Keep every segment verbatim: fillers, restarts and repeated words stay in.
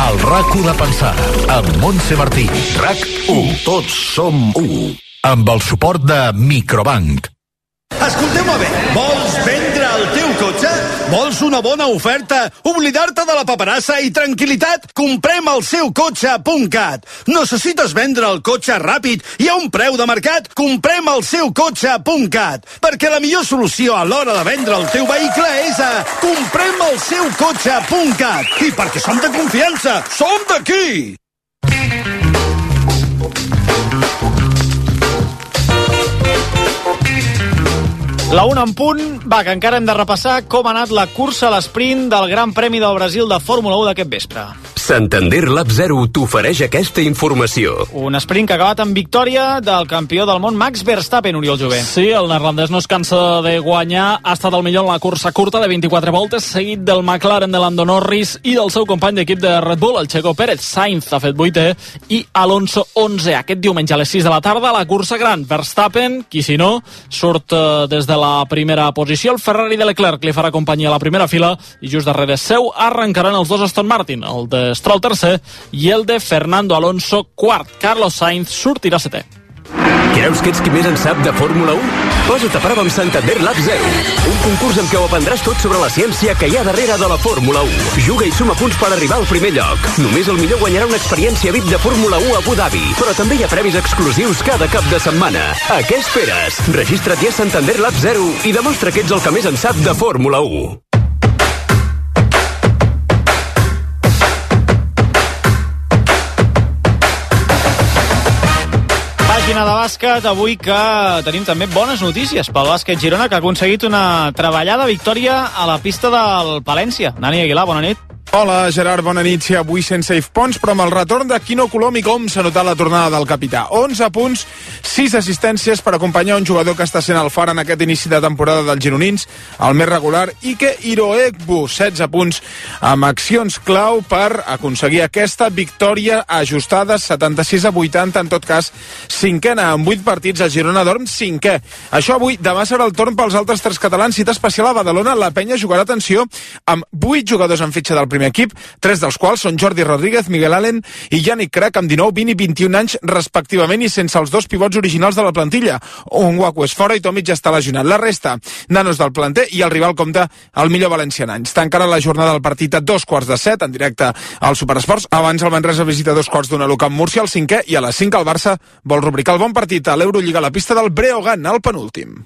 El RAC-u de pensar, amb Montse Martí. RAC-u. Tots som u. Amb el suport de Microbank. Escolteu-me bé, vols vendre el teu cotxe? Vols una bona oferta? Oblidar-te de la paperassa i tranquil·litat? Comprem el seu cotxe punt cat. Necessites vendre el cotxe ràpid i a un preu de mercat? Comprem el seu cotxe punt cat. Perquè la millor solució a l'hora de vendre el teu vehicle és a comprem el seu cotxe punt cat. I perquè som de confiança, som d'aquí! La una en punt, va, que encara hem de repassar com ha anat la cursa a l'esprint del Gran Premi del Brasil de Fórmula u d'aquest vespre. Santander Lab zero t'ofereix aquesta informació. Un sprint que ha acabat amb victòria del campió del món Max Verstappen, Oriol Jové. Sí, el neerlandès no es cansa de guanyar, ha estat el millor en la cursa curta de vint-i-quatre voltes, seguit del McLaren de Lando Norris i del seu company d'equip de Red Bull, el Checo Pérez. Sainz ha fet vuitè i Alonso onze. Aquest diumenge a les sis de la tarda, la cursa gran. Verstappen, qui si no, surt eh, des de la primera posició. El Ferrari de Leclerc li farà companyia a la primera fila i just darrere seu arrencaran els dos Aston Martin, el de Stroll tercer i el de Fernando Alonso quart. Carlos Sainz sortirà setè. Creus que ets qui més en sap de Fórmula u? Posa't a prova amb Santander Lab zero, un concurs amb què ho aprendràs tot sobre la ciència que hi ha darrere de la Fórmula u. Juga i suma punts per arribar al primer lloc. Només el millor guanyarà una experiència V I P de Fórmula u a Abu Dhabi, però també hi ha premis exclusius cada cap de setmana. A què esperes? Registra't ja a Santander Lab zero i demostra que ets el que més en sap de Fórmula u. Pàgina de bàsquet, avui que tenim també bones notícies pel bàsquet Girona, que ha aconseguit una treballada victòria a la pista del Palència. Dani Aguilar, bona nit. Hola, Gerard, bona nit. Sí, avui sense Yves Pons, però amb el retorn de Quino Colom i com s'ha notat la tornada del capità. onze punts, sis assistències per acompanyar un jugador que està sent el far en aquest inici de temporada dels gironins, el més regular, Ike Iroegbu, setze punts amb accions clau per aconseguir aquesta victòria ajustada, setanta-sis a vuitanta, en tot cas, cinquena amb vuit partits, el Girona dorm cinquè. Això avui, demà serà el torn pels altres tres catalans, cita especial a Badalona, la penya jugarà, atenció, amb vuit jugadors en fitxa del primer equip, tres dels quals són Jordi Rodríguez, Miguel Allen i Yannick Crac, amb dinou, vint i vint-i-un anys respectivament, i sense els dos pivots originals de la plantilla. Un Waku és fora i Tomic ja està lesionat. La resta, nanos del planter, i el rival compta el millor valencià en anys. Tancarà la jornada del partit a dos quarts de set, en directe al Superesports. Abans el Manresa visita dos quarts d'una local Múrcia, al cinquè, i a les cinc el Barça vol rubricar el bon partit a l'Eurolliga a la pista del Breogán, al penúltim.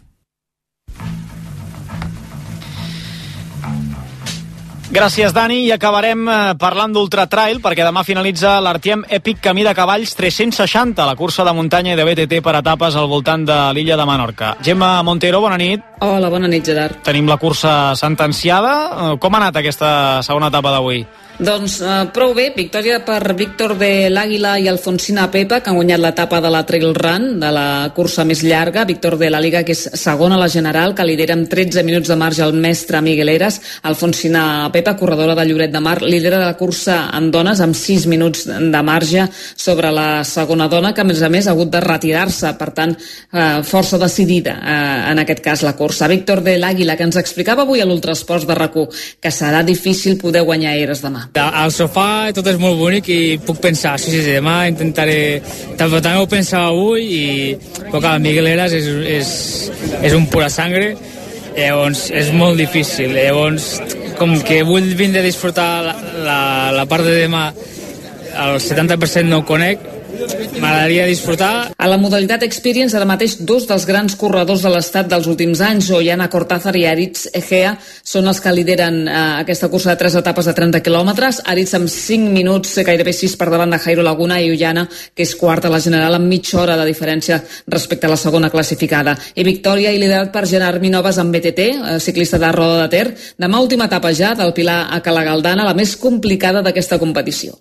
Gràcies, Dani, i acabarem parlant d'Ultra Trail, perquè demà finalitza l'Artiem Epic Camí de Cavalls tres-cents seixanta, la cursa de muntanya i de B T T per etapes al voltant de l'illa de Menorca. Gemma Montero, bona nit. Hola, bona nit, Gerard. Tenim la cursa sentenciada. Com ha anat aquesta segona etapa d'avui? Doncs eh, prou bé, victòria per Víctor de l'Àguila i Alfonsina Pepa, que han guanyat l'etapa de la Trail Run, de la cursa més llarga. Víctor de l'Àguila, que és segona a la general, que lidera amb tretze minuts de marge el mestre Miguel Eras. Alfonsina Pepa, corredora de Lloret de Mar, lidera la cursa en dones amb sis minuts de marge sobre la segona dona, que a més a més ha hagut de retirar-se, per tant, eh, força decidida eh, en aquest cas la cursa. Víctor de l'Àguila, que ens explicava avui a l'Ultrasports de RAC u que serà difícil poder guanyar Eres demà. Al sofà tot és molt bonic i puc pensar, sí, sí, sí, demà intentaré, també, també ho pensava avui, i però clar, Miguel Eras és, és, és un pura sangre, llavors és molt difícil, llavors com que vull vindre a disfrutar la, la, la part de demà, el setanta per cent no ho conec, m'agradaria disfrutar. A la modalitat Experience, ara mateix dos dels grans corredors de l'estat dels últims anys, Oiana Cortázar i Aritz Egea, són els que lideren eh, aquesta cursa de tres etapes de trenta quilòmetres. Aritz amb cinc minuts, gairebé sis per davant de Jairo Laguna, i Oiana, que és quarta a la general, amb mitja hora de diferència respecte a la segona classificada. I victòria i liderat per Gerard Minoves amb B T T, eh, ciclista de Roda de Ter. Demà última etapa ja del Pilar a Cala Galdana, la més complicada d'aquesta competició.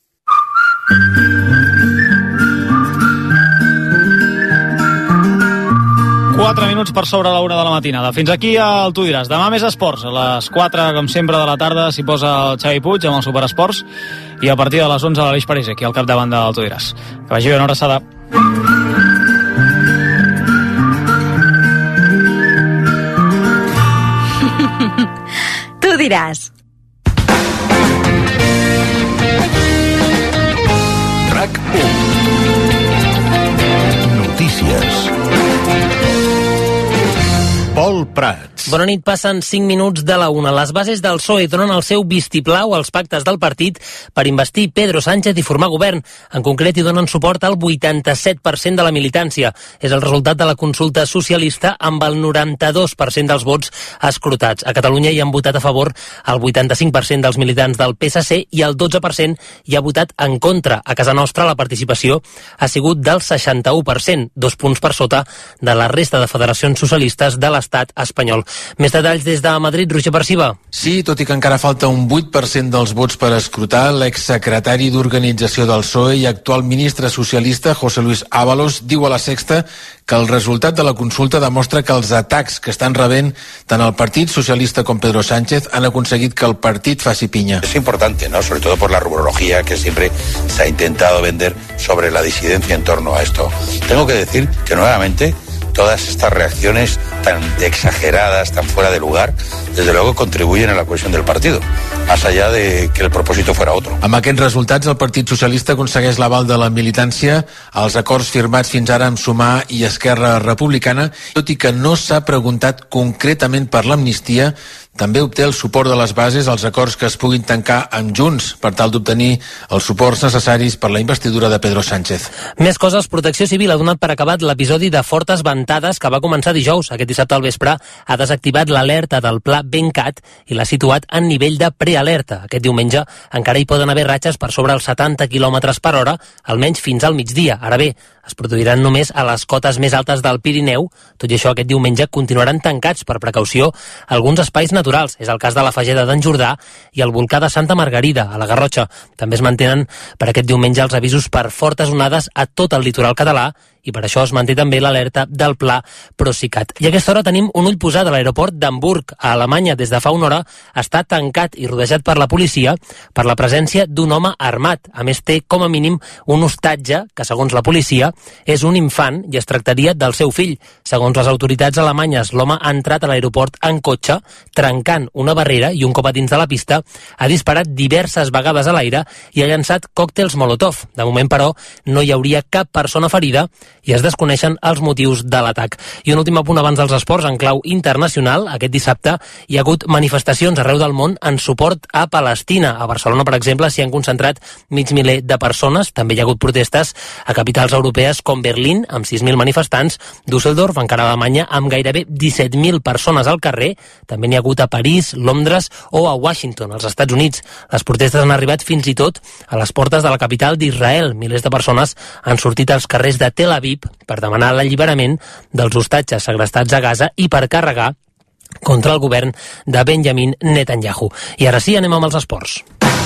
quatre minuts per sobre la una de la matinada. Fins aquí el Tu diràs. Demà més esports. A les quatre, com sempre, de la tarda s'hi posa el Xavi Puig amb el Superesports, i a partir de les onze l'Aleix París, aquí al capdavant del Tu diràs. Que vagi bé, una abraçada. Tu diràs. Bona nit, passen cinc minuts de la una. Les bases del P S O E donen el seu vistiplau als pactes del partit per investir Pedro Sánchez i formar govern. En concret, hi donen suport al vuitanta-set per cent de la militància. És el resultat de la consulta socialista amb el noranta-dos per cent dels vots escrutats. A Catalunya hi han votat a favor el vuitanta-cinc per cent dels militants del P S C i el dotze per cent hi ha votat en contra. A casa nostra la participació ha sigut del seixanta-u per cent, dos punts per sota de la resta de federacions socialistes de l'estat espanyol. Més detalls des de Madrid, Roger Perciba. Sí, tot i que encara falta un vuit per cent dels vots per escrutar, l'exsecretari d'Organització del P S O E i actual ministre socialista, José Luis Ábalos, diu a La Sexta que el resultat de la consulta demostra que els atacs que estan rebent tant el Partit Socialista com Pedro Sánchez han aconseguit que el partit faci pinya. Es importante, ¿no? Sobre todo por la rumorología que siempre se ha intentado vender sobre la disidencia en torno a esto. Tengo que decir que nuevamente todas estas reacciones tan exageradas, tan fuera de lugar, desde luego contribuyen a la cohesión del partido, más allá de que el propósito fuera otro. Amb aquests resultats, el Partit Socialista aconsegueix l'aval de la militància als acords firmats fins ara amb Sumar i Esquerra Republicana, tot i que no s'ha preguntat concretament per l'amnistia. També obté el suport de les bases als acords que es puguin tancar amb Junts per tal d'obtenir els suports necessaris per la investidura de Pedro Sánchez. Més coses, Protecció Civil ha donat per acabat l'episodi de fortes ventades que va començar dijous. Aquest dissabte al vespre ha desactivat l'alerta del pla Bencat i l'ha situat en nivell de prealerta. Aquest diumenge encara hi poden haver ratxes per sobre els setanta quilòmetres per hora, almenys fins al migdia. Ara bé, es produiran només a les cotes més altes del Pirineu. Tot i això, aquest diumenge continuaran tancats per precaució alguns espais naturals. És el cas de la Fageda d'en Jordà i el volcà de Santa Margarida, a la Garrotxa. També es mantenen per aquest diumenge els avisos per fortes onades a tot el litoral català i per això es manté també l'alerta del pla Procicat. I a aquesta hora tenim un ull posat a l'aeroport d'Hamburg, a Alemanya. Des de fa una hora està tancat i rodejat per la policia per la presència d'un home armat. A més, té com a mínim un hostatge que, segons la policia, és un infant i es tractaria del seu fill. Segons les autoritats alemanyes, l'home ha entrat a l'aeroport en cotxe, trencant una barrera i un cop a dins de la pista ha disparat diverses vegades a l'aire i ha llançat còctels Molotov. De moment, però, no hi hauria cap persona ferida i es desconeixen els motius de l'atac. I un últim apunt abans dels esports en clau internacional. Aquest dissabte hi ha hagut manifestacions arreu del món en suport a Palestina. A Barcelona, per exemple, s'hi han concentrat mig miler de persones. També hi ha hagut protestes a capitals europees com Berlín, amb sis mil manifestants, Düsseldorf, encara a Alemanya, amb gairebé disset mil persones al carrer. També n'hi ha hagut a París, Londres o a Washington, als Estats Units. Les protestes han arribat fins i tot a les portes de la capital d'Israel. Milers de persones han sortit als carrers de Tel Aviv per demanar l'alliberament dels hostatges segrestats a Gaza i per carregar contra el govern de Benjamin Netanyahu. I ara sí, anem amb els esports.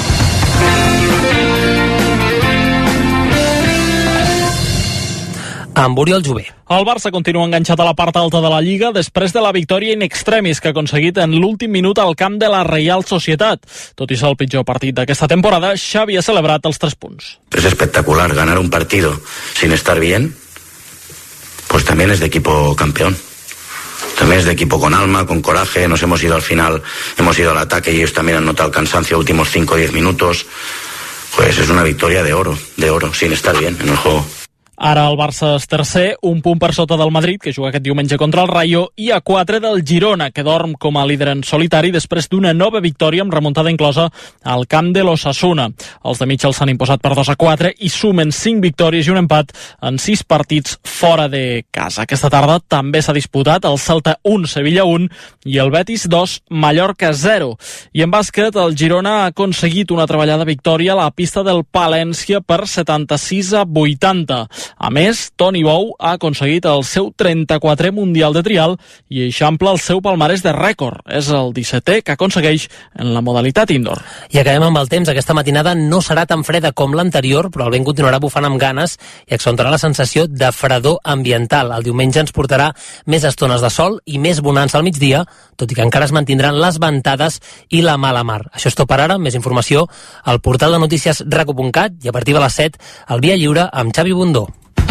Amb Oriol Jové. El Barça continua enganxat a la part alta de la Lliga després de la victòria in extremis que ha aconseguit en l'últim minut al camp de la Real Sociedad. Tot i ser el pitjor partit d'aquesta temporada, Xavi ha celebrat els tres punts. Es espectacular ganar un partido sin estar bien, pues también es de equipo campeón. También es de equipo con alma, con coraje. Nos hemos ido al final, hemos ido al ataque y ellos también han notado el cansancio últimos cinco o diez minutos. Pues es una victoria de oro, de oro, sin estar bien en el juego. Ara el Barça és tercer, un punt per sota del Madrid, que juga aquest diumenge contra el Rayo, i a quatre del Girona, que dorm com a líder en solitari després d'una nova victòria amb remuntada inclosa al camp de l'Osasuna. Els de Mitchell s'han imposat per dos a quatre i sumen cinc victòries i un empat en sis partits fora de casa. Aquesta tarda també s'ha disputat el Celta un, Sevilla un i el Betis dos, Mallorca zero. I en bàsquet, el Girona ha aconseguit una treballada victòria a la pista del Palència per setanta-sis a vuitanta. A més, Toni Bou ha aconseguit el seu trenta-quatrè Mundial de Trial i eixampla el seu palmarès de rècord. És el dissetè que aconsegueix en la modalitat indoor. I acabem amb el temps. Aquesta matinada no serà tan freda com l'anterior, però el vent continuarà bufant amb ganes i accentuarà la sensació de fredor ambiental. El diumenge ens portarà més estones de sol i més bonança al migdia, tot i que encara es mantindran les ventades i la mala mar. Això és tot per ara. Més informació al portal de notícies raco punt cat i a partir de les set al Via Lliure amb Xavi Bundó.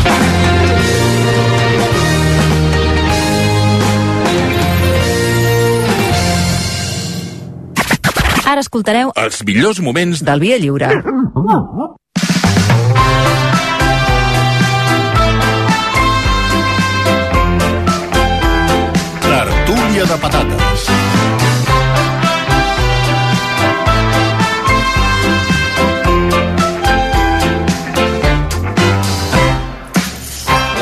Ara escoltareu els millors moments del Via Lliure. Tertúlia de patates.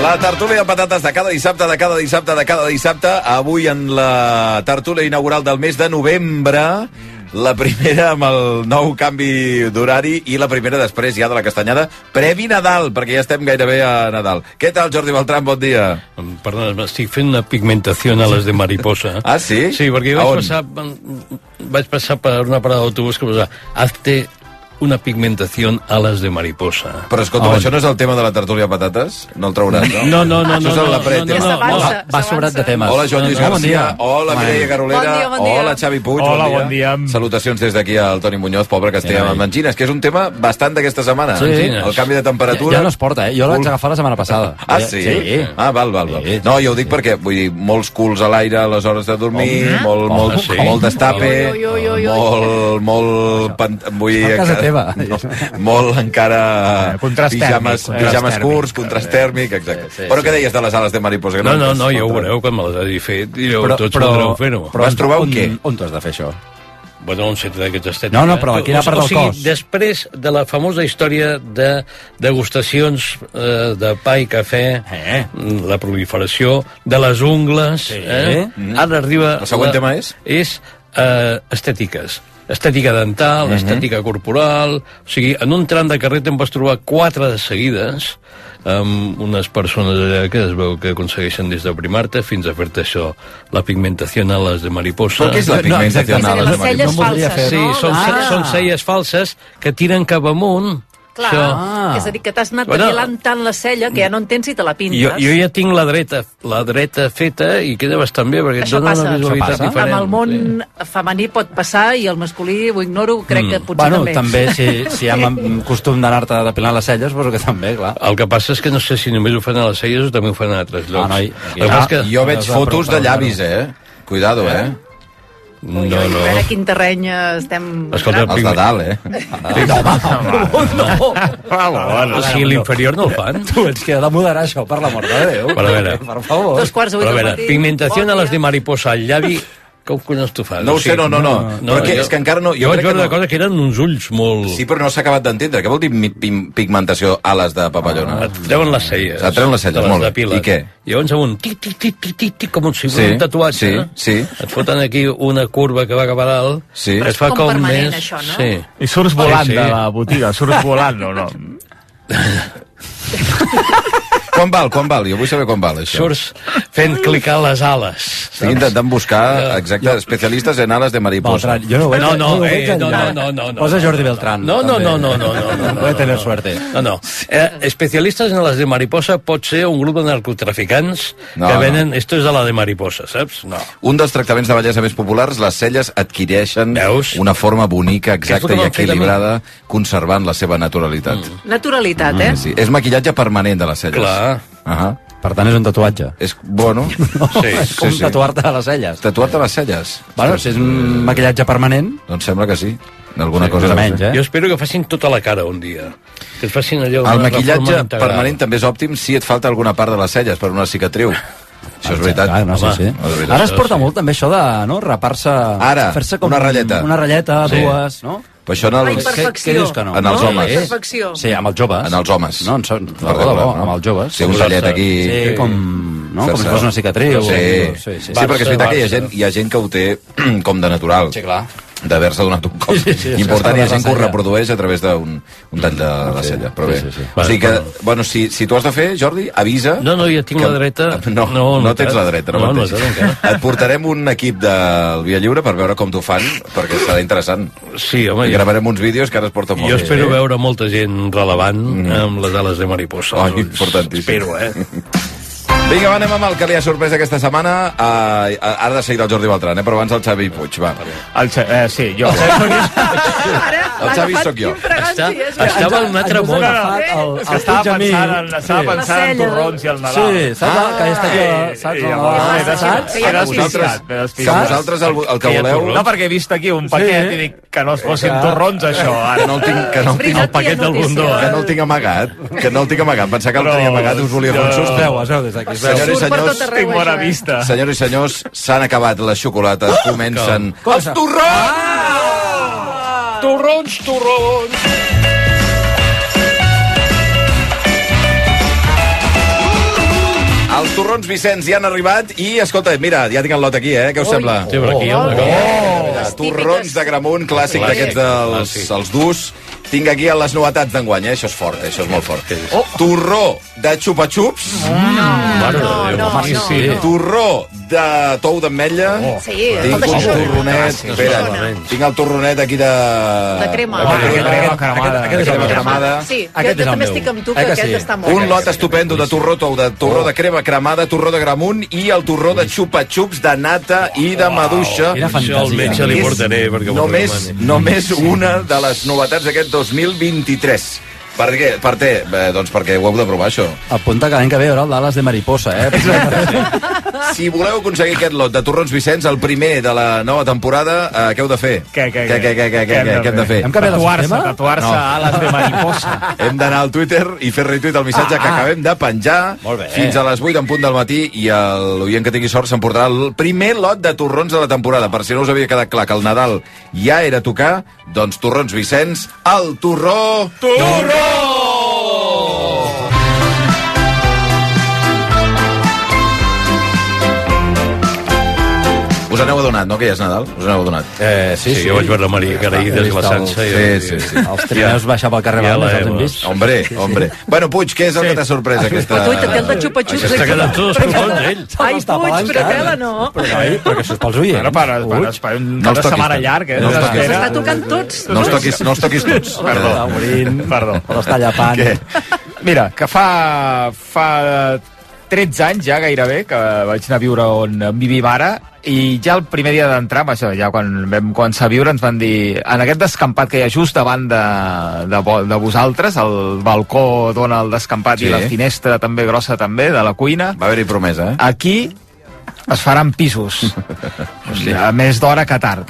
La tertúlia de patates de cada dissabte, de cada dissabte, de cada dissabte. Avui en la tertúlia inaugural del mes de novembre, la primera amb el nou canvi d'horari i la primera després ja de la castanyada previ Nadal, perquè ja estem gairebé a Nadal. Què tal, Jordi Beltrán? Bon dia. Perdona, estic fent una pigmentació a les de mariposa. Ah, sí? Sí, perquè vaig passar, vaig passar per una parada d'autobús que posava hazte una pigmentación alas de mariposa. Però escolta, oh, això no és el tema de la tertúlia de patates? No el trauràs, no? No, no, no. Això és la prètria. No, no, no, va sobrat de temes. Hola, Joan Lluís Bon García. dia. Hola, Mireia Garolera. Bon dia, bon dia. Hola, Xavi Puig. Hola, bon dia. bon dia. Salutacions des d'aquí al Toni Muñoz, pobre que estem amb angines, que és un tema bastant d'aquesta setmana. Sí. El canvi de temperatura. Ja, ja no es porta, eh? Jo el vaig agafar la setmana passada. Ah, sí? Sí. Ah, val, val, val. No, jo ho dic perquè, vull dir, molts culs a l'aire a les hores de dormir, molt, molt, molt destape, molt, molt... Vull dir... A casa teva. Molt encara Contrast pijames, tèrmic. pijames curts, contrast tèrmic, exacte. Sí, sí, però sí. què deies de les ales de mariposa? No, no, no, ja ho veureu quan me les hagi fet i Però- tots però- podreu fer-ho. però Vas trobar un on- què? On t'has de fer això? Bueno, un centre d'aquests estètics. No, no, però a quina O- part o del sigui, cos? Després de la famosa història de degustacions eh, de pa i cafè, Eh. la proliferació de les ungles, Sí. eh? Mm. Ara arriba... El següent tema és? És eh, estètiques. Estètica dental, Mhm. estètica corporal... O sigui, en un tram de carrer te'n vas trobar quatre de seguides amb unes persones allà que es veu que aconsegueixen des de primar-te fins a fer-te això, la pigmentació en ales de mariposa. Però què és la pigmentació en ales de mariposa? Les celles falses, Sí, no? són, Ah. són celles falses que tiren cap amunt. Clar, Això. és a dir, que t'has anat Bueno. depilant tant la cella que ja no entens si te la pintes. Jo, jo ja tinc la dreta, la dreta feta i queda bastant bé perquè et Això dona passa. una visualitat Això passa? diferent. Amb el món femení pot passar i el masculí ho ignoro, crec que potser Bueno, també. també, si, si hi ha m- costum d'anar-te depilant les celles, però que també, clar. El que passa és que no sé si només ho fan a les celles o també ho fan a altres llocs. Ah, noi, El que passa és que... Jo veig fotos de llavis, eh? Cuidado, eh? No, Ui, ui, A no. veure quin terreny estem... Escolta, Els de dalt, eh? no. O sigui, l'inferior no el fan. Tu ets que ha de moderar això, per l'amor de Déu. Però a veure, Per favor. Dos quarts de vuit però a del veure, matí. pigmentació Bon a les dia. de mariposa al llavi, com collons tu fas? No ho sé, no, no, no. Però què? jo- És que encara no- jo Jo vaig crec que veure una no. cosa que eren uns ulls molt... Sí, però no s'ha acabat d'entendre. Què vol dir mi- pim- pigmentació ales de papallona? Et treuen les celles. Et treuen les celles, te molt bé. depilen. I què? Llavors amb un tic, tic, tic, tic, tic, tic, com un, si Sí, un tatuatge. sí, eh? sí. Et foten aquí una curva que va cap a dalt. Sí. Que Però et és fa com com permanent, més... això, no? Sí. I surts volant Sí, sí. de la botiga, surts volant o no? Quan val, quan val? Jo vull saber quan val, això. Surts fent clicar les ales. Estic intentant buscar, exacte, especialistes en ales de mariposa. Beltrán, jo no ho veig, No, no, ho eh, veig no, enllà. no, no, no, no. Posa Jordi Beltrán. No, no, també. no, no, no, no, no, no. Puede tener suerte. No, no. Eh, especialistes en les de mariposa pot ser un grup de narcotraficants No, que no. venen... Esto és de la de mariposa, saps? No. Un dels tractaments de bellesa més populars, les celles adquireixen Veus? una forma bonica, exacta Que és i el que m'han fet a mi. equilibrada, conservant la seva naturalitat. Naturalitat, eh? Sí, és maquillatge permanent de les celles. Clar. Uh Per tant, és un tatuatge. És, bueno... Sí, És com tatuar-te a les celles. Tatuar-te les celles? Bueno, si és un maquillatge permanent... Doncs sembla que sí. Alguna Sí, cosa més o deu menys, ser. eh? Jo espero que facin tota la cara un dia. Que et facin allò... El una maquillatge reforma integral. permanent també és òptim si et falta alguna part de les celles per una cicatriu. Això és veritat. Ah, no, sí, Home, sí. no, és veritat. Ara es porta molt també això de no, rapar-se... Ara, fer-se com una ratlleta. Una ratlleta, Sí. dues, no? Però això en La els, imperfecció. Què dius que no? En els no? homes. La imperfecció. Sí, amb els joves. en els homes. No, en son, no, Per no, no, no? amb els joves. Sí, un tallet aquí... Sí, com, no? com si fos una cicatriu. Sí, sí, sí, sí. sí perquè és veritat que hi ha Barça. gent, hi ha gent que ho té com de natural. Sí, clar. D'haver-se donat un cop Sí, sí, sí, important, hi ha sí, gent que ho sí. reprodueix a través d'un un tall de la cella, però bé. sí, sí, sí. O sigui que, bueno, si, si tu has de fer, Jordi, avisa... No, no, ja tinc que- la dreta. No, no, no tens la dreta, no, No, no, mateix. no, encara. Et portarem un equip del Via Lliure per veure com t'ho fan, perquè serà interessant. Sí, home, I jo, gravarem uns vídeos que ara es porten molt jo bé. espero veure molta gent relevant amb les ales de mariposa. Oh, als ulls. importantíssim. Espero, eh? Vinga, va, anem amb el que li ha sorprès aquesta setmana. Uh, ara de seguida el Jordi Beltrán, eh? Però abans el Xavi Puig, va. El, Xa- eh, sí, jo. El Xavi sóc jo. Està, estava en un altre món. El, És que estava pensant, en, estava Sí. pensant en torrons i el Nadal. Sí, saps ah, que està allò, saps? I el- llavors el- m'he despistat, saps? m'he Que ja despistat, vosaltres- m'he Que despistat. vosaltres el, el que Que hi ha voleu... torrons. No, perquè he vist aquí un paquet Sí. i dic que no es fossin Que- torrons, això. Que Ara. no el tinc, que no el tinc, veritat el paquet que hi ha del Bundó, notícies. que no el tinc amagat. Que no el tinc amagat. Pensar que el Però tenia amagat us volia fer un jo- susto. Es veu, es veu des d'aquí. es veu. Senyors i Surt per senyors, tot arreu, Tinc bona això, eh? vista. senyors i senyors, s'han acabat les xocolates. Comencen Com? els torrons! Torrons, torrons! torrons Vicenç ja han arribat i, escolta, mira, ja tinc el lot aquí, eh? Què us Ui. sembla? Sí, per aquí, home. Oh! Torrons de Gramunt, clàssic d'aquests dels els durs. Tinc aquí les novetats d'enguany, eh? Això és fort, eh? Això és molt fort. Oh. Torró de xupa-xups. Mm. No, no, no, no. Sí. Torró de tou d'ametlla. Oh. Sí, tinc un torronet. Sí, Espera, tinc el torronet aquí de... De crema. De crema cremada. Aquest és cremada. Sí, jo també estic amb tu, que aquest està molt. Un lot estupendo de torró tou, de torró de crema cremada, torró de Gramunt i el torró de xupa-xups de nata i de maduixa. Això al metge li portaré. Només, només una de les novetats d'aquest dos mil vint-i-tres. Per què? Per què? Bé, doncs perquè ho heu de provar, això. Apunta que l'any que ve hi haurà el d'ales de mariposa, eh? Si voleu aconseguir aquest lot de torrons Vicenç, el primer de la nova temporada, eh, què heu de fer? Què, què, què? Què, què, què, què, què, què hem de fer? Hem canviat el sistema? Tatuar-se No. ales de mariposa. Hem d'anar al Twitter i fer retweet el missatge Ah, que ah. acabem de penjar Molt bé. fins a les vuit en punt del matí i l'oient que tingui sort s'emportarà el primer lot de torrons de la temporada. Per si no us havia quedat clar que el Nadal ja era tocar, doncs torrons Vicenç, el torró... Torró! Us n'heu adonat, no, que ja és Nadal? Us n'heu adonat? Eh, sí, Sí, jo vaig veure Maria Caraïdes i la Sansa. i- Sí, sí, sí. Els trineus baixar pel carrer Ja Balmes, els l'hem hem vist. Hombre, hombre. Bueno, Puig, què és el que t'ha sorprès aquesta... Però tu, té el de xupa-xups. Està quedant tots els colons, ell. Ai, Puig, però tela no. Però, ai, però que això és pels oients. Bueno, per, per, per un No cap els de toquis setmana tant. llarg, eh? No els toquis. Espera. S'està tocant tots. No els toquis, no els toquis tots. Perdó. Està obrint, Perdó. però està llapant. Què? Mira, que fa, fa tretze anys ja gairebé que vaig anar a viure on vivim ara i ja el primer dia d'entrar, això, ja quan vam començar a viure ens van dir en aquest descampat que hi ha just davant de, de, vo- de vosaltres, el balcó dona el descampat Sí. i la finestra també grossa també de la cuina, Va haver-hi promesa, eh? aquí es faran pisos. O sigui, a més d'hora que tard.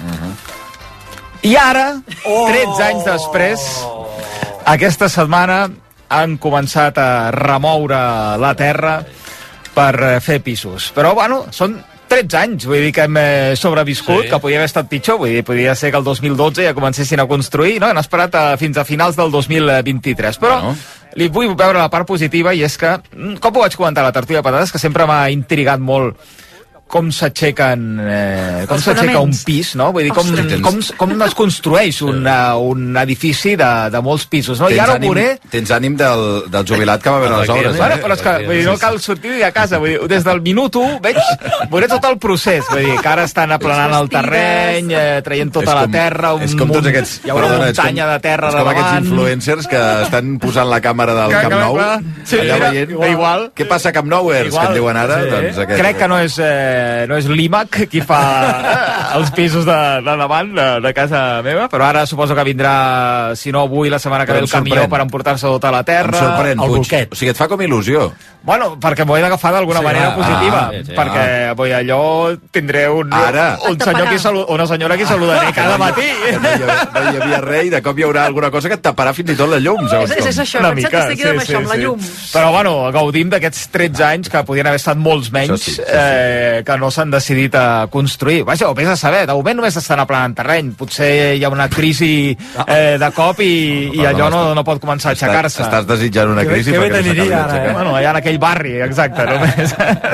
I ara, tretze anys després, aquesta setmana han començat a remoure la terra per eh, fer pisos. Però, bueno, són tretze anys, vull dir que hem eh, sobreviscut, Sí. que podia haver estat pitjor, vull dir, podia ser que el dos mil dotze ja comencessin a construir, no? Han esperat a, fins a finals del dos mil vint-i-tres. Però Bueno. li vull veure la part positiva i és que, mm, com ho vaig comentar a la tertúlia de patates, que sempre m'ha intrigat molt com s'aixequen eh, com Els s'aixeca un fonaments. pis, no? Vull dir, com, Ostres. com, com es construeix un, uh, un edifici de, de molts pisos, no? I Tens ara ho ànim, veuré... tens ànim del, del jubilat que va veure les obres, Bueno, eh? però és que vull dir, no cal sortir de casa, vull dir, des del minut u veig, veuré tot el procés, vull dir, que ara estan aplanant el terreny, eh, traient tota És la com- terra, un és com tots munt- aquests, hi haurà una perdona, és com- muntanya de terra és com davant. aquests influencers que estan posant la càmera del Clar, Camp clar, Nou, clar. Sí, allà mira, veient. igual. igual. Què passa a Camp Nouers, que en diuen ara? Sí. Doncs aquest, Crec que no és, eh, no és l'IMAC qui fa els pisos de, de davant de, de casa meva, però ara suposo que vindrà, si no avui, la setmana que Però ve em el camió sorprèn. per emportar-se tota la Em terra. sorprèn, el Puig. bolquet. O sigui, et fa com il·lusió. Bueno, perquè m'ho he d'agafar d'alguna Sí, manera ah, positiva, ah, sí, perquè vull, allò tindré un, Ara. un senyor que salu, una senyora que saludaré cada matí. No hi, havia, no hi havia res i de cop hi haurà alguna cosa que et taparà fins i tot la llum, segons És, és com. això, Una pensat mica, que estigui amb sí, això, sí, amb la sí. llum. Però, bueno, gaudim d'aquests tretze anys que podien haver estat molts menys, Això sí, sí, sí. Eh, que no s'han decidit a construir. Vaja, ho vés a saber, de moment només estan aplanant terreny. Potser hi ha una crisi eh, de cop i, i allò no, no pot començar a aixecar-se. Estàs desitjant una Que bé- crisi que bé perquè no t'aniria s'acabi ara, eh? d'aixecar. Bueno, allà en aquell barri, exacte, només.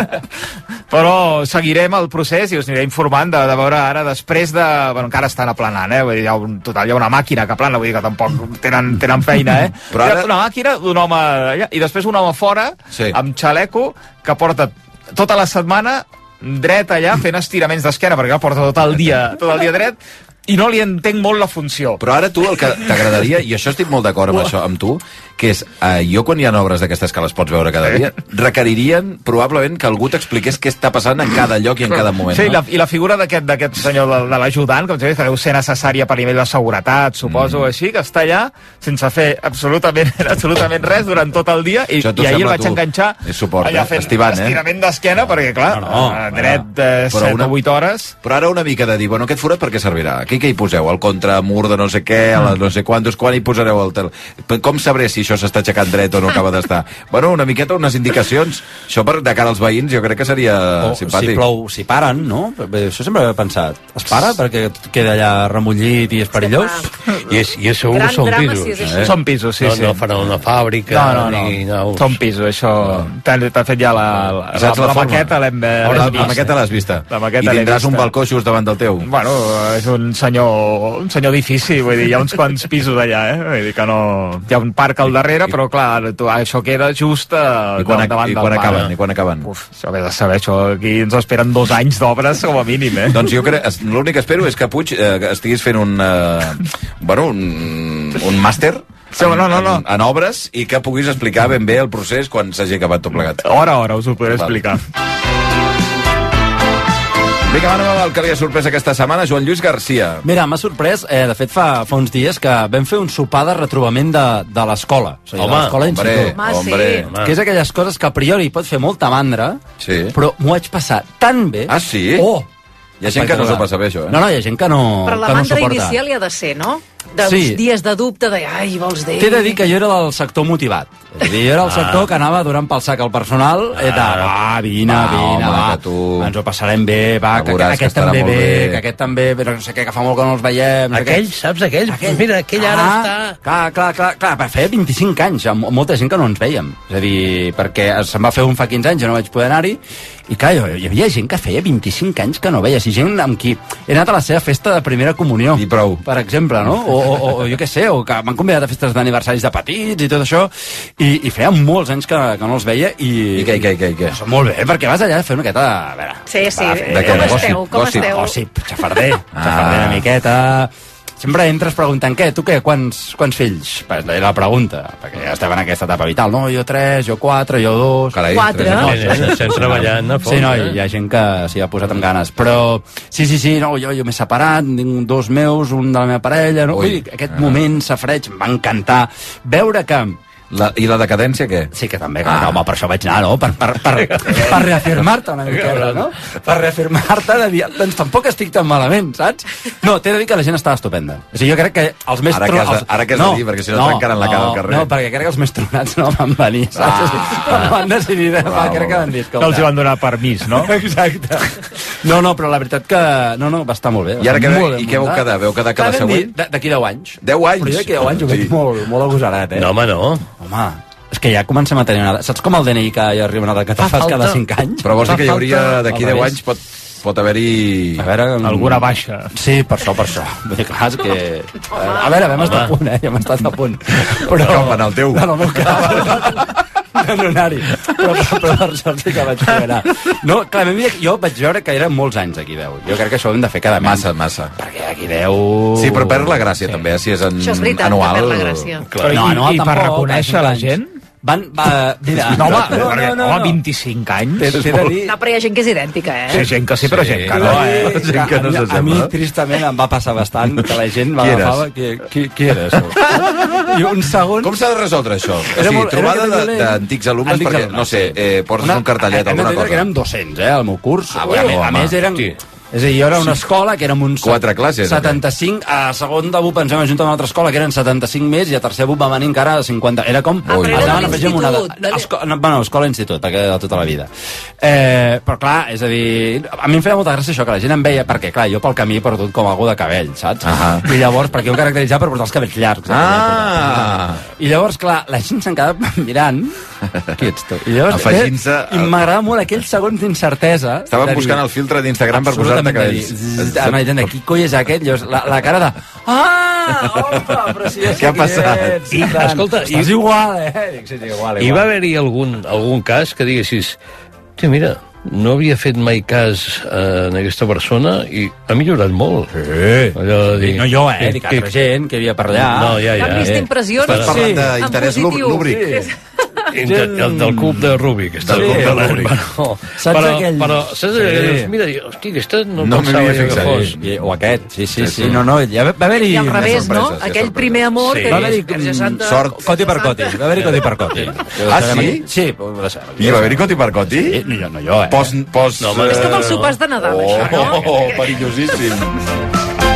Però seguirem el procés i us aniré informant de, de veure ara, després de... Bueno, encara estan aplanant, eh? Vull dir, hi ha un, total, hi ha una màquina que aplana, vull dir que tampoc tenen, tenen feina, eh? Però ara- Hi ha una màquina d'un home allà, i després un home fora, Sí. amb xaleco, que porta tota la setmana dret allà fent estiraments d'esquena, perquè porta tot el dia, tot el dia dret, i no li entenc molt la funció. Però ara tu el que t'agradaria, i això estic molt d'acord amb això, amb tu, que és, eh, jo quan hi ha obres d'aquestes que les pots veure cada dia, requeririen probablement que algú t'expliqués què està passant en cada lloc i en cada moment. Sí, no? la, i la figura d'aquest d'aquest senyor de, de l'ajudant, com que deu ser necessària per nivell de seguretat, suposo, mm. així, que està allà sense fer absolutament, absolutament res durant tot el dia, i, Això t'ho i ahir el sembla vaig tu. enganxar És suport, allà eh? fent Estivant, eh? estirament d'esquena, perquè, clar, No, no, eh, dret de Però set una- o vuit hores... Però ara una mica de dir, bueno, aquest forat per què servirà? Què aquí què hi poseu? El contramur de no sé què, a la no sé quantos, quan hi posareu el tel... Com sabré si això s'està aixecant dret o no acaba d'estar? Bueno, una miqueta, unes indicacions. Això per, de cara als veïns jo crec que seria o, simpàtic. Si plou, si paren, no? Bé, això sempre ho he pensat. Es para perquè queda allà remollit i és perillós? I, és, i és segur que són pisos. Eh? Són pisos, sí, no, sí. No faran una fàbrica. No, no, no. Ni, no. Són pisos, això... T'ha fet ja la, la, la, la, la maqueta l'hem vist. La, la maqueta l'has vista. La maqueta I tindràs un balcó just davant del teu. Bueno, és un senyor, un senyor edifici, vull dir, hi ha uns quants pisos allà, eh? Vull dir que no... Hi ha un parc al darrere, però clar, tu, això queda just uh, I quan, davant i del quan parc. acaben? I quan acaben? Uf, això vés a saber, això aquí ens esperen dos anys d'obres com a mínim, eh? Doncs jo crec, l'únic que espero és que Puig eh, estiguis fent un, eh, bueno, un, un màster sí, no, no, no. En, en obres i que puguis explicar ben bé el procés quan s'hagi acabat tot plegat. Hora a hora us ho podré explicar. Vinga, anem amb el que li ha sorprès aquesta setmana, Joan Lluís Garcia. Mira, m'ha sorprès, eh, de fet fa, fa uns dies que vam fer un sopar de retrobament de, de l'escola. O sigui, home, de l'escola d'institut. Home, hombre. sí. Que és aquelles coses que a priori pot fer molta mandra, Sí. però m'ho vaig passar tan bé. Ah, sí? Oh! Hi ha gent que no s'ho passa bé, això, eh? No, no, hi ha gent que no, Però la que no mandra suporta. inicial hi ha de ser, no? Dels Sí. dies de dubte, de, ai, vols dir... T'he de dir que jo era del sector motivat. És a dir, jo era el sector que anava donant pel sac al personal i de, va, vine, Va, vine, home, va, que tu- ens ho passarem bé, va, que, Veuràs que aquest estarà també molt bé, bé. que aquest també, però no sé què, que fa molt que no els veiem. No sé Aquell, què. saps, aquell? Aquell. Mira, aquell ara Ah, està... Clar, clar, clar, clar, va, feia vint-i-cinc anys, amb molta gent que no ens veiem. És a dir, perquè se'n va fer un fa quinze anys, jo no vaig poder anar-hi, i clar, jo, hi havia gent que feia vint-i-cinc anys que no veies, i gent amb qui he anat a la seva festa de primera comunió. I prou. Per exemple, no? O, o, o jo què sé, o que m'han convidat a festes d'aniversaris de petits i tot això, i, i feia molts anys que, que no els veia, i... I què, i què, i què, i què? Això, molt bé, perquè vas allà a fer una miqueta... A veure, Sí, sí. va, fer- De què? Com De esteu? gossip, Com gossip. esteu? Gossip, xafarder, Ah. xafarder una miqueta... Sempre entres preguntant, què, tu què, quants, quants fills? Pues era la pregunta, perquè ja estem en aquesta etapa vital, no? Jo tres, jo quatre, jo dos... Carai, Quatre. tres No, anys. estem treballant a fons. Sí, no, eh? hi ha gent que s'hi ha posat amb ganes, però sí, sí, sí, no, jo, jo m'he separat, tinc dos meus, un de la meva parella, no? Ui. Vull dir, aquest moment safreig em va encantar veure que... La, I la decadència, què? Sí, que també, Ah. ah. home, per això vaig anar, no? Per, per, per, per reafirmar-te una miqueta, no? Per reafirmar-te de dir, doncs tampoc estic tan malament, saps? No, t'he de dir que la gent estava estupenda. O sigui, jo crec que els més... Ara què has de- els- ara què has de dir? Perquè si no et tancaran la cara al carrer. No, perquè crec que els més tronats no van venir, saps? Ah. No van decidir, va, Bravo. crec que van dir, No els hi van donar permís, no? Exacte. No, no, però la veritat que... No, no, va estar molt bé. I ara va què estar ve- molt ben i què vau muntat. quedar? Veu quedar que la Clar, vam següent? dir, d- D'aquí deu anys. Deu anys? Però jo d'aquí deu anys ho veig Sí. molt, molt agosarat, eh? No, home, no. Home, és que ja comencem a tenir una... Saps com el D N I que hi arriba una edat que te Fa fas falta- cada cinc anys? Però vols dir Fa que hi hauria falta- d'aquí al deu revés. anys pot, pot haver-hi... A veure... mm, Alguna baixa. Sí, per això, per això. Vull dir, clar, és que... A veure, vam estar a punt, eh? Ja hem estat a punt. Però... Com va anar el teu? No, no, el meu cap. No anar-hi. Però, però, però per sort sí que vaig poder anar. No, clar, a mi, jo vaig veure que eren molts anys aquí deu. Jo crec que això ho hem de fer cada mes. Massa, massa. Perquè aquí deu... Sí, però perd la gràcia, també, eh? Si és en Això és veritat, anual... que perd la gràcia. Clar. Però No, i, no, i per tampoc, reconèixer cada la cinc gent... Van, va, mira, No, home, no, perquè, no, no, home, no. vint-i-cinc anys... T'he t'he de dir... No, però hi ha gent que és idèntica, eh? Sí, gent que sí, però gent que no, eh? Gent que no a, mi- a s'assembla. mi, tristament, em va passar bastant que la gent Qui eres? m'agafava... Qui, qui, qui eres? I un segon... Com s'ha de resoldre això? O Era sigui, molt- era trobada que de- dolent. d'antics alumnes, Antics perquè, alumnes, no sé, sí. eh, portes Una- un cartellet, hem alguna d'entendre cosa. que érem docents, eh, al meu curs. Ah, bueno, a home. més, érem... Sí. És a dir, jo era una escola que érem uns... Quatre classes, setanta-cinc, a segon de B U P ens vam ajuntar a una altra escola que eren setanta-cinc més i a tercer B U P va venir encara a cinquanta. Era com... Ah, però es era anaven de afegint una... l'institut, de l'in- Esco... no, bueno, escola-institut, perquè de tota la vida. Eh, però clar, és a dir... A mi em feia molta gràcia això, que la gent em veia, perquè clar, jo pel camí he perdut com algú de cabell, saps? Ahà. I llavors, perquè jo em caracteritzava per portar els cabells llargs. Ah! I llavors, clar, la gent s'han quedat mirant. Qui ets tu? I llavors, Afegint-se I m'agrada molt aquells segons d'incertesa. Estaven de dir- buscant el filtre d'Instagram per posar-te Absolutament, de dir, cabells. zzz, anava dient, qui coi és aquest? Llavors, la, la cara de... Ah, opa, però si ja sé Què ha qui passat? ets, I, tant. escolta, Estàs i- igual, eh? Dic, sí, sí, igual, Hi igual. va haver-hi algun, algun cas que diguessis, "Hòstia, mira, no havia fet mai cas eh, en aquesta persona i ha millorat molt." Sí. Allò de dir... No jo, eh? que- Dic, altra gent que havia per allà. No, ja, ja. Canvis eh. d'impressions Estàs parlant en d'interès positiu. lúbric. Sí. Inter, el del cub de Rubik. Està Del sí, cub de Rubik. Bueno, Saps però, aquell- però saps allò que Sí. dius, mira, dius, hosti, aquesta no, No pensava m'havia jo que fixat. fos. I, o aquest, sí, sí, Sí, sí, sí. no, no, ja va, va haver-hi... I al revés, no? sorpreses, hi ha Aquell sorpreses. primer amor Sí. que Va haver-hi dius, Verge Santa... sort. Coti per coti, va haver-hi coti per coti. Ah, sí? Sí, ho va ser. Hi va haver-hi coti per coti? Sí, no, jo, no jo, eh? Pos, pos, No, home, És com els sopars de Nadal, això, no? Oh, perillosíssim.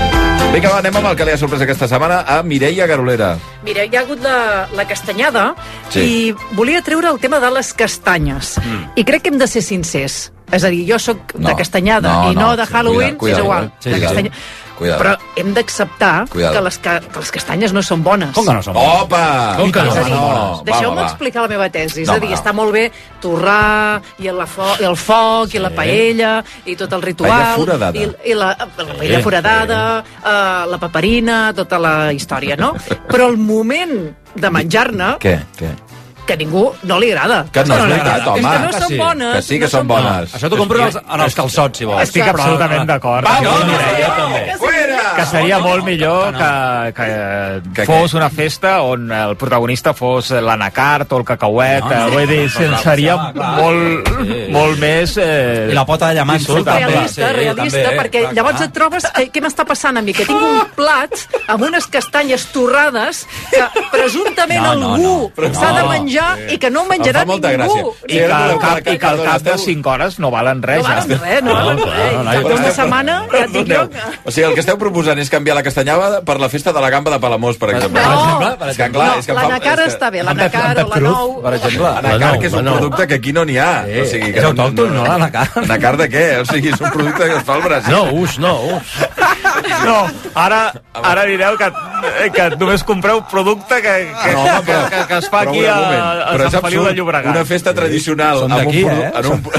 Vinga, va, anem amb el que li ha sorprès aquesta setmana a Mireia Garolera. Mira, hi ha hagut la, la castanyada Sí. i volia treure el tema de les castanyes. Mm. I crec que hem de ser sincers. És a dir, jo sóc No. de castanyada No, i no, no, de sí, Halloween, cuidado, és igual. cuidado, sí, de cuidado. castanya... Cuidado. Però hem d'acceptar Cuidado. que les, ca que les castanyes no són bones. Com que no són bones? Opa! Com que no És a són dir, bones? deixeu-me Va, va, va. explicar la meva tesi. És No, a dir, no. està molt bé torrar i el, fo i el foc i la paella i tot el ritual. Paella foradada. I, i la, la paella Sí, foradada, uh, la paperina, tota la història, no? Però el moment de menjar-ne, Què? Què? que a ningú no li agrada. Que no és veritat, home. És que no Que són sí. bones. Que sí que no són bones. Això t'ho compro en els, en els calçots, si vols. Estic absolutament d'acord. Va, Jo, no, Mireia, no, també. fuera! Que seria molt millor que, que, Que fos una festa on el protagonista fos l'anacart o el cacauet. No, No, no, Vull dir, no, no, seria no, clar. molt, molt més... Eh, I la pota de llamant. disfrutable. Realista, Sí, realista, també, perquè clar, llavors clar. et trobes que, què m'està passant a mi? Que tinc un plat amb unes castanyes torrades que presumptament No, no, algú no. s'ha de No. menjar i que no Em menjarà fa molta ningú. gràcia. I que, al cap, i que al cap de cinc hores no valen res. No valen ja. res, no valen res. no, no, I una setmana ja et dic jo Perdoneu. O sigui, el que esteu proposant és canviar la castanyada per la festa de la gamba de Palamós, per exemple. No. Per exemple, per És que, exemple. clar, No, és que em fa- l'anacar és que- està bé, l'anacar o la nou... Per exemple. Anacar, que és un no. producte que aquí no n'hi ha. Sí, O sigui, que és autòcton, no, l'anacar? Anacar de què? O sigui, és un producte que es fa al Brasil. No, us, no, us. No, ara, ara direu que, que només compreu producte que, que, No, home, però- que, que, que es fa però aquí un a, moment. a Però és Sant Feliu absurd, de Llobregat. Una festa tradicional Som amb un, d'aquí, produ- eh? en un,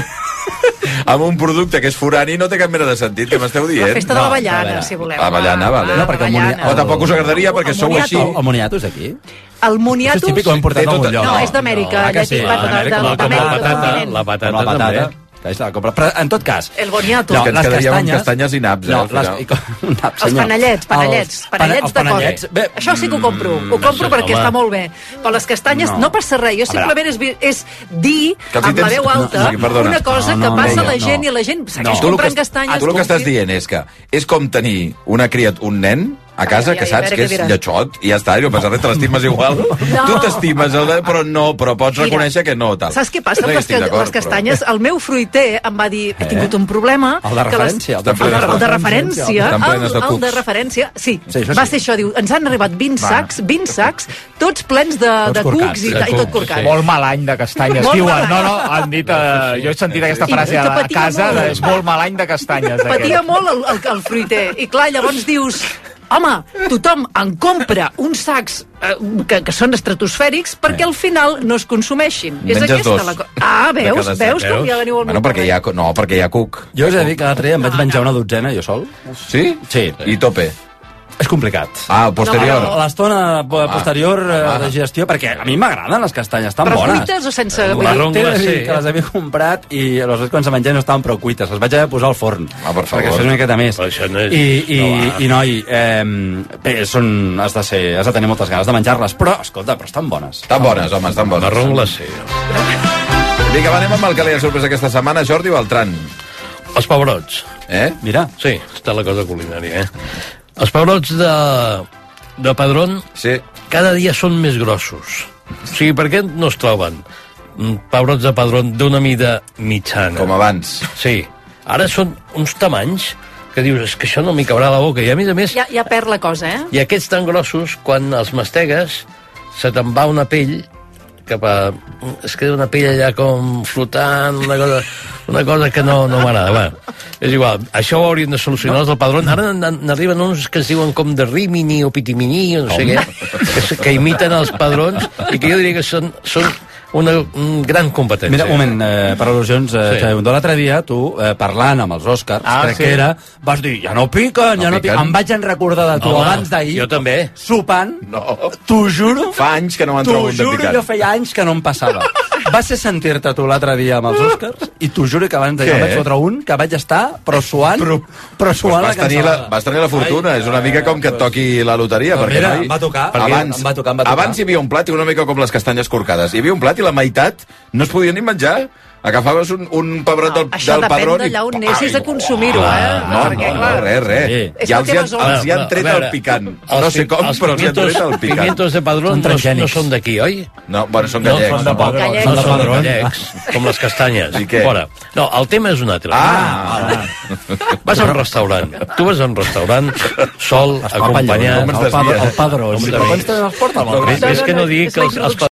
amb un producte que és forani no té cap mena de sentit, que m'esteu dient. La festa de No, l'avellana, a si voleu. La avellana, vale. No, perquè el moni- Avellana. O tampoc us agradaria perquè El sou així. moniato. El moniato és d'aquí? El moniato... Això és típic, ho hem portat Té a algun tota- lloc. No, és d'Amèrica, Ah, que sí? llatí, Ah, de- de- d'Amèrica, de- com d'Amèrica, la del patata, continent. la patata, Com la patata. també. Clar, la compra. Però, en tot cas... El boniato. És que ens les quedaríem amb castanyes- castanyes i naps, eh, No, al final. les, i, com- naps, Els senyor. panellets, panellets, Els panellets els de panellets, codi. bé, Això sí que ho compro, ho compro això, perquè home. està molt bé. Però les castanyes No. no, passa res, jo A veure. simplement és, vi- és dir Que els amb la intents- veu alta no, sí, perdona. una cosa No, que no, passa no, a la no. gent i la gent segueix Tu el comprant que, castanyes. tu el que com estàs si- dient és que és com tenir una criat, un nen a casa, Ai, ai, que ai, saps a veure que què és diràs. lletxot, i ja està, i no passa res, te l'estimes igual. No. Tu t'estimes, el de- però no, però pots Mira, reconèixer que no, tal. Saps què passa? No hi Les, estic que, d'acord, les castanyes, el meu fruiter em va dir, he tingut un problema... El de que les- referència, el de El de, el de referència. referència, Estan plenes el, de el cucs. de referència, sí, Sí, això va sí. ser això, diu, ens han arribat vint Va. sacs, vint sacs, tots plens de, Tots de corcats, cucs i, de i tot cucs, corcat. sí. Molt mal any de castanyes, Molt diuen. mal any. No, no, han dit... Eh, jo he sentit aquesta I frase que a, a patia casa, molt. de, és molt mal any de castanyes. Patia aquest. molt el, el, el fruiter. I clar, llavors dius... Home, tothom en compra uns sacs eh, que, que són estratosfèrics perquè al final no es consumeixin. És Menges aquesta dos. la cosa. Ah, De veus? cada sac. Veus com ja veniu al Bueno, meu perquè hi ha, no, perquè hi ha cuc. Jo us he de dir que l'altre dia em vaig menjar una dotzena, jo sol. Sí? Sí. I tope. És complicat. Ah, posterior. No, L'estona posterior Ah. ah. de gestió, perquè a mi m'agraden les castanyes, estan Però bones. cuites o sense... La vull dir, ronda, T'he de dir sí. que les havia comprat i aleshores quan se menjaven no estaven prou cuites. Les vaig haver de posar al forn. Ah, per favor. Perquè això és una miqueta més. Però això no és- I, i, no va. i noi, eh, bé, són, has, de ser, has de tenir moltes ganes de menjar-les, però, escolta, però estan bones. Estan bones, home, estan bones. La rongla, sí. Vinga, va, anem amb el que li ha sorprès aquesta setmana, Jordi Beltran. Els pebrots. Eh? Mira. Sí, està la cosa culinària, eh? Els pebrots de, de Padrón sí. cada dia són més grossos. O sigui, per què no es troben mm, pebrots de Padrón d'una mida mitjana? Com abans. Sí. Ara són uns tamanys que dius, és que això no m'hi cabrà a la boca. I a més a més, Ja, ja perd la cosa, eh? i aquests tan grossos, quan els mastegues, se te'n va una pell cap a... Es queda una pell allà com flotant, una cosa, una cosa que no, no m'agrada. Bueno, és igual, això ho haurien de solucionar els del Padrón. Ara n'arriben uns que es diuen com de Rimini o Pitimini, o no sé què, que, que imiten els padrons i que jo diria que són, són una, un gran competència. Mira, un moment, eh, per al·lusions, eh, Sí. sí. l'altre dia, tu, eh, parlant amb els Oscars, Ah, crec sí. que era, vas dir, ja no piquen, No ja no piquen. piquen. Em vaig en recordar de tu Home, abans d'ahir, jo també. sopant, No. t'ho juro, Fa anys que no me'n t'ho trobo un de juro, picat. jo feia anys que no em passava. Va ser sentir-te tu l'altre dia amb els Oscars i t'ho juro que abans d'ahir Què? em vaig fotre un que vaig estar però suant, però, però suant Pues vas, la tenir la, cansalada. vas tenir la fortuna, és una mica com que et toqui la loteria. Però perquè mira, noi, em va tocar, abans, em va tocar, em va tocar. Abans hi havia un plat i una mica com les castanyes corcades. Hi havia un plat i la meitat no es podia ni menjar. Agafaves un, un pebrot del, Això del depèn padró i... d'allà on anessis a consumir-ho, Ah, eh? no, Perquè, no, clar, no, res, res. és Ja la els hi teva han, zona. els hi han tret el picant. No sé com, els però els hi han tret el pimientos- picant. pimientos de Padrón Són no, no transgènics. són d'aquí, oi? No, bueno, són No, gallecs. són de Padrón. Gallecs. Són de Són Padrón. gallecs. Com les castanyes. I què? Fora. No, el tema és un altre. Ah, Vas a un restaurant. Tu vas a un restaurant sol, acompanyat... Com ens desvies? El Padrón. Els padrons. Com Però quants tenen els porta? És que no digui que els, els